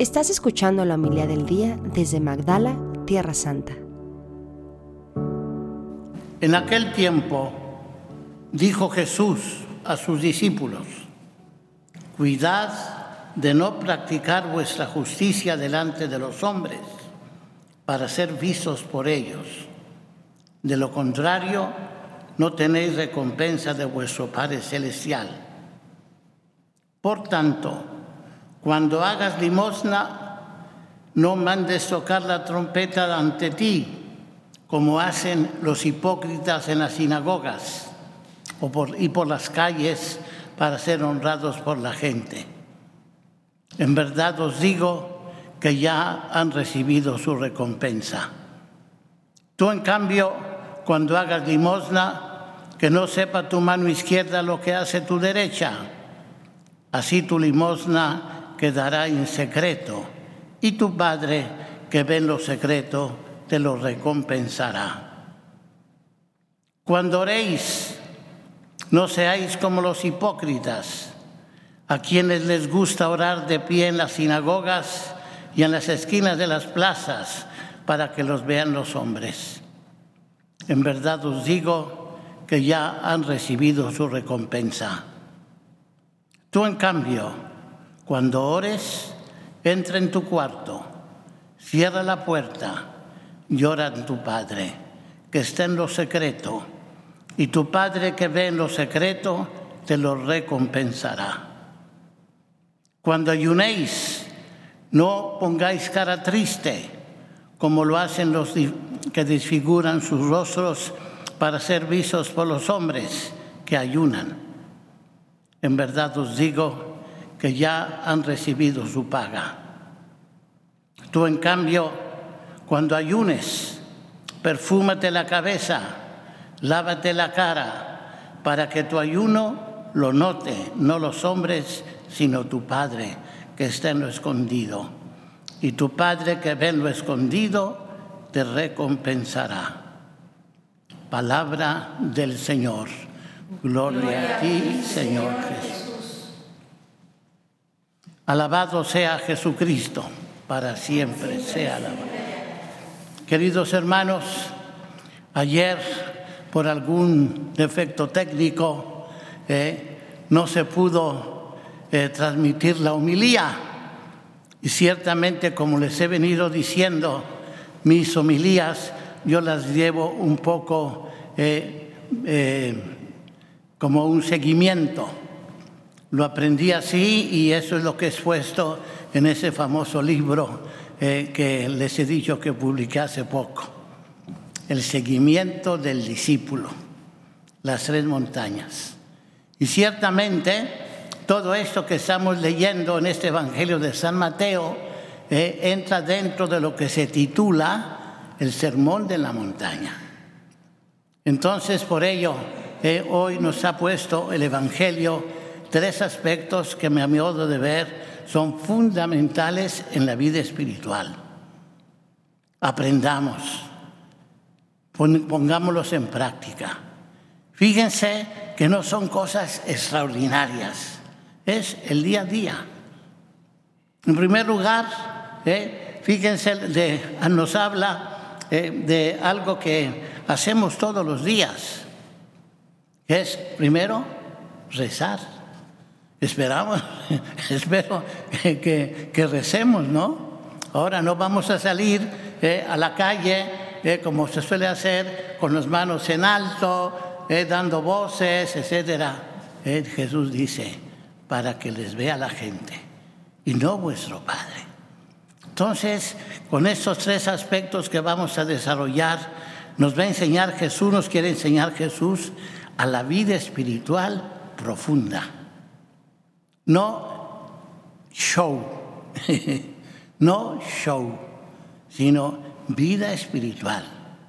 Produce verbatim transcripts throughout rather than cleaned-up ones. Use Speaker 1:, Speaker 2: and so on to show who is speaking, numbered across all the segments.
Speaker 1: Estás escuchando la homilía del día desde Magdala, Tierra Santa.
Speaker 2: En aquel tiempo dijo Jesús a sus discípulos: cuidad de no practicar vuestra justicia delante de los hombres para ser vistos por ellos. De lo contrario, no tenéis recompensa de vuestro Padre Celestial. Por tanto, cuando hagas limosna, no mandes tocar la trompeta ante ti, como hacen los hipócritas en las sinagogas o por, y por las calles para ser honrados por la gente. En verdad os digo que ya han recibido su recompensa. Tú, en cambio, cuando hagas limosna, que no sepa tu mano izquierda lo que hace tu derecha. Así tu limosna quedará en secreto, y tu Padre, que ve en lo secreto, te lo recompensará. Cuando oréis, no seáis como los hipócritas, a quienes les gusta orar de pie en las sinagogas y en las esquinas de las plazas, para que los vean los hombres. En verdad os digo que ya han recibido su recompensa. Tú, en cambio, cuando ores, entra en tu cuarto, cierra la puerta y ora a tu Padre, que está en lo secreto, y tu Padre, que ve en lo secreto, te lo recompensará. Cuando ayunéis, no pongáis cara triste, como lo hacen los que desfiguran sus rostros para ser vistos por los hombres que ayunan. En verdad os digo que ya han recibido su paga. Tú, en cambio, cuando ayunes, perfúmate la cabeza, lávate la cara, para que tu ayuno lo note, no los hombres, sino tu Padre, que está en lo escondido. Y tu Padre, que ve en lo escondido, te recompensará. Palabra del Señor. Gloria, Gloria a ti, Señor Jesús. Alabado sea Jesucristo, para siempre sea alabado. Queridos hermanos, ayer, por algún defecto técnico, eh, no se pudo eh, transmitir la homilía. Y ciertamente, como les he venido diciendo, mis homilías yo las llevo un poco eh, eh, como un seguimiento. Lo aprendí así y eso es lo que he expuesto en ese famoso libro eh, que les he dicho que publiqué hace poco. El seguimiento del discípulo, las tres montañas. Y ciertamente todo esto que estamos leyendo en este Evangelio de San Mateo eh, entra dentro de lo que se titula el Sermón de la Montaña. Entonces, por ello, eh, hoy nos ha puesto el Evangelio tres aspectos que, a mi modo de ver, son fundamentales en la vida espiritual. Aprendamos, pongámoslos en práctica. Fíjense que no son cosas extraordinarias, es el día a día. En primer lugar, eh, fíjense, de, nos habla eh, de algo que hacemos todos los días, que es, primero, rezar. Esperamos, espero que, que recemos, ¿no? Ahora no vamos a salir eh, a la calle eh, como se suele hacer, con las manos en alto, eh, dando voces, etcétera. Eh, Jesús dice, para que les vea la gente y no vuestro Padre. Entonces, con estos tres aspectos que vamos a desarrollar, nos va a enseñar Jesús, nos quiere enseñar Jesús a la vida espiritual profunda. No show, no show, sino vida espiritual,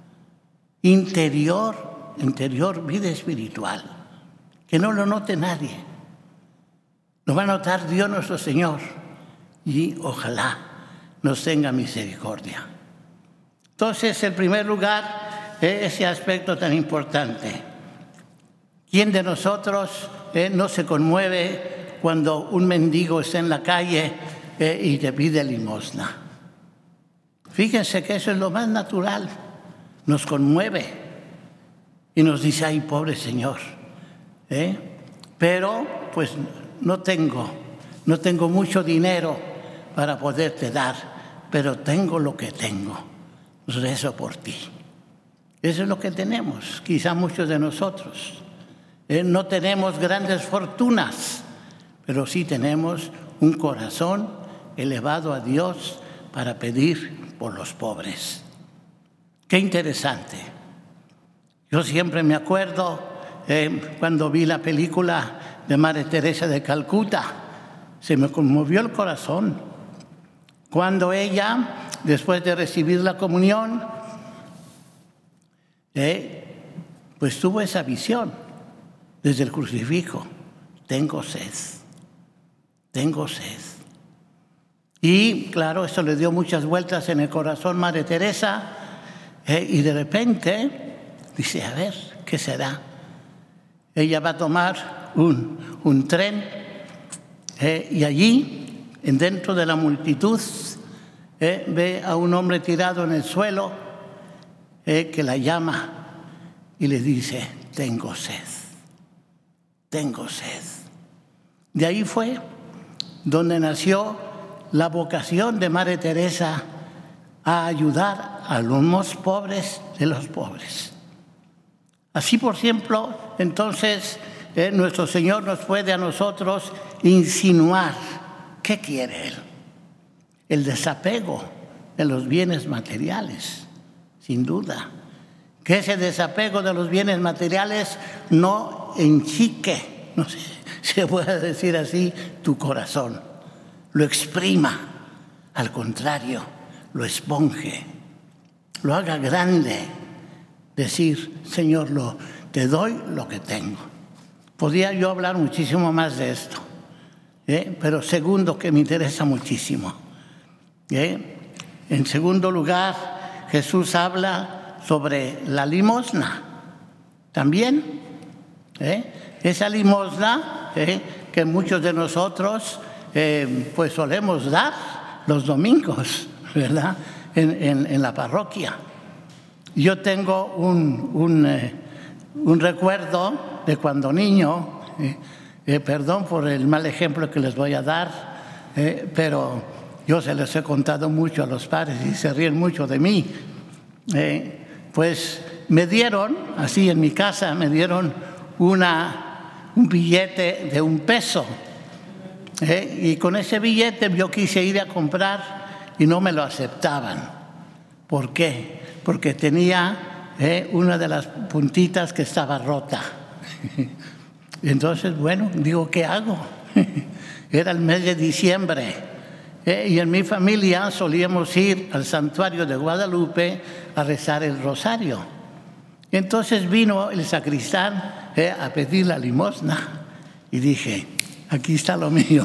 Speaker 2: interior, interior, vida espiritual, que no lo note nadie. Lo va a notar Dios nuestro Señor y ojalá nos tenga misericordia. Entonces, en primer lugar, ese aspecto tan importante. ¿Quién de nosotros eh, no se conmueve cuando un mendigo está en la calle eh, y te pide limosna. Fíjense que eso es lo más natural. Nos conmueve y nos dice, ay, pobre Señor. ¿Eh? Pero pues no tengo, no tengo mucho dinero para poderte dar, pero tengo lo que tengo. Rezo por ti. Eso es lo que tenemos, quizá muchos de nosotros. ¿Eh? No tenemos grandes fortunas, pero sí tenemos un corazón elevado a Dios para pedir por los pobres. Qué interesante. Yo siempre me acuerdo eh, cuando vi la película de Madre Teresa de Calcuta, se me conmovió el corazón. Cuando ella, después de recibir la comunión, eh, pues tuvo esa visión desde el crucifijo. Tengo sed, tengo sed. Y claro, eso le dio muchas vueltas en el corazón Madre Teresa, eh, y de repente dice, a ver, ¿qué será? Ella va a tomar un, un tren eh, y allí, dentro de la multitud, eh, ve a un hombre tirado en el suelo eh, que la llama y le dice, tengo sed, tengo sed. De ahí fue donde nació la vocación de Madre Teresa a ayudar a los más pobres de los pobres. Así, por ejemplo, entonces, eh, nuestro Señor nos puede a nosotros insinuar qué quiere Él. El desapego de los bienes materiales, sin duda. Que ese desapego de los bienes materiales no enchique, no sé, se puede decir así, tu corazón. Lo exprima, al contrario, lo esponje, lo haga grande. Decir, Señor, lo, te doy lo que tengo. Podría yo hablar muchísimo más de esto, ¿eh? Pero segundo, que me interesa muchísimo. ¿eh? En segundo lugar, Jesús habla sobre la limosna. También, ¿eh? esa limosna ¿eh? que muchos de nosotros eh, pues solemos dar los domingos, ¿verdad? En, en, en la parroquia. Yo tengo un, un, eh, un recuerdo de cuando niño, eh, eh, perdón por el mal ejemplo que les voy a dar, eh, pero yo se les he contado mucho a los padres y se ríen mucho de mí. Eh, pues me dieron, así en mi casa, me dieron una, un billete de un peso. Eh, y con ese billete yo quise ir a comprar y no me lo aceptaban. ¿Por qué? Porque tenía eh, una de las puntitas que estaba rota. Entonces, bueno, digo, ¿qué hago? Era el mes de diciembre eh, y en mi familia solíamos ir al santuario de Guadalupe a rezar el rosario. Entonces vino el sacristán eh, a pedir la limosna y dije, aquí está lo mío.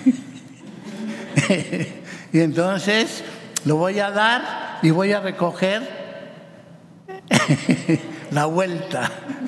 Speaker 2: Y entonces lo voy a dar y voy a recoger la vuelta.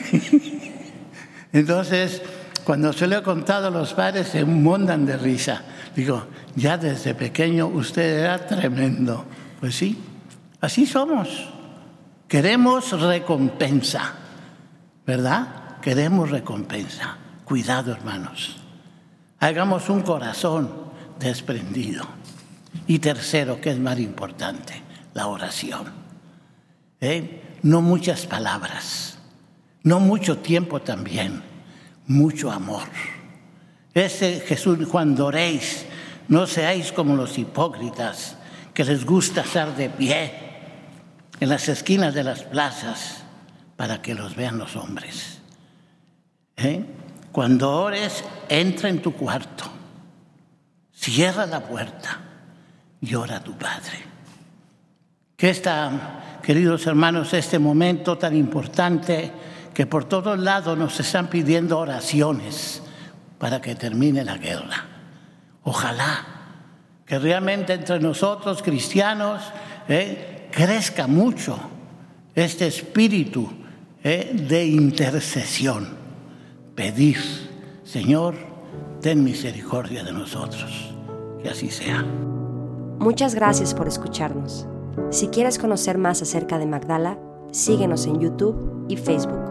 Speaker 2: Entonces, cuando se lo he contado a los padres, se montan de risa. Digo, ya desde pequeño usted era tremendo. Pues sí, así somos. Queremos recompensa, ¿verdad? Queremos recompensa. Cuidado, hermanos. Hagamos un corazón desprendido. Y tercero, que es más importante, la oración. ¿Eh? No muchas palabras, no mucho tiempo también, mucho amor. Ese Jesús, cuando oréis, no seáis como los hipócritas, que les gusta estar de pie en las esquinas de las plazas para que los vean los hombres. ¿Eh? Cuando ores, entra en tu cuarto, cierra la puerta y ora a tu Padre. Que esta, queridos hermanos, este momento tan importante que por todos lados nos están pidiendo oraciones para que termine la guerra. Ojalá que realmente entre nosotros cristianos eh, crezca mucho este espíritu eh, de intercesión. Pedir, Señor, ten misericordia de nosotros. Que así sea.
Speaker 1: Muchas gracias por escucharnos. Si quieres conocer más acerca de Magdala, síguenos en YouTube y Facebook.